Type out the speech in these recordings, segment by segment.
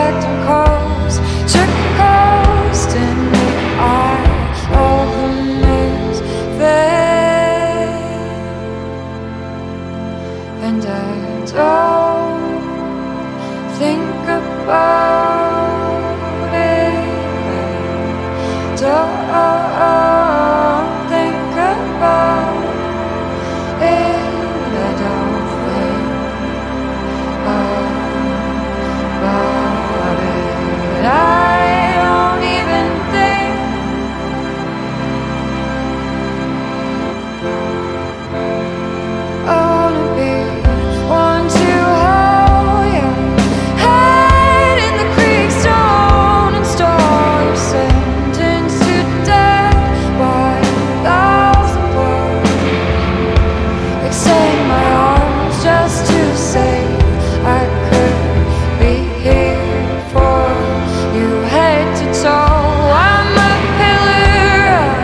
expecting calls to coast in the eye of the mist there. And I don't think about it. I don't think about it. I don't think about it. I don't even think. I wanna be one to hold your head in the creek, stone and start your sentence to death by 1,000 words. Extend my arms just to say I could be here for you, head to toe. I'm a pillar of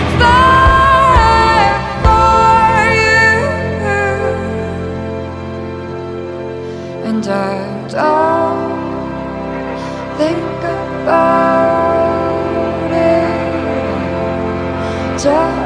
fire for you, and I don't think about it.